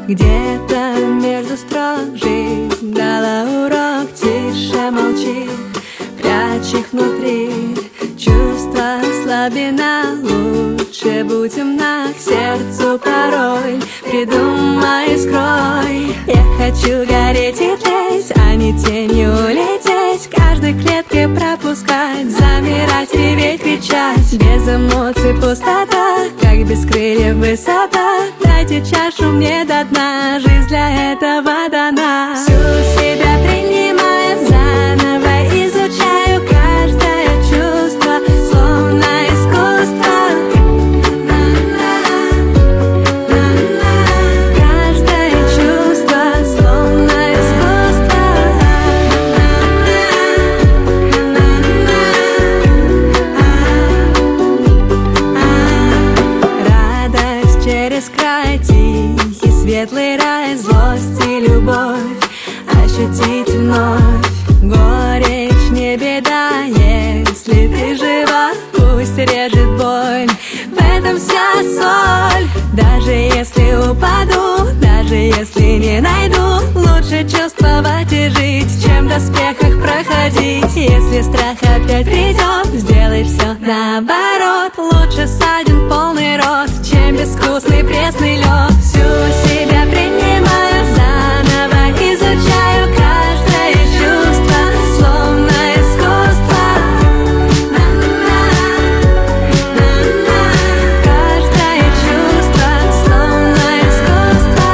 Где-то между строк жизнь дала урок. Тише молчи, прячь их внутри. Чувства слабина, лучше будь умна к сердцу порой. Придумай, скрой. Я хочу гореть и тлеть, а не тенью улететь. Каждой клеткой пропускать, замирать, реветь, кричать. Без эмоций пустота, как без крыльев высота. Дайте чашу мне до дна, жизнь для этого дана. Всю себя принимаю, заново изучаю каждое чувство, словно искусство. Каждое чувство, словно искусство. Радость через край, тихий светлый рай, злость и любовь ощутить вновь. Горечь не беда, если ты жива, пусть режет боль, в этом вся соль. Даже если упаду, даже если не найду, лучше чувствовать и жить, чем в доспехах проходить. Если страх опять придет, сделай все наоборот. Лучше ссадин полный рот, чем безвкусный пресный лед. Всю себя принимаю, заново изучаю каждое чувство, словно искусство. Каждое чувство, словно искусство.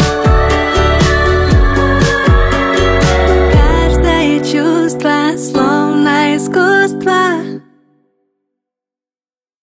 Каждое чувство, словно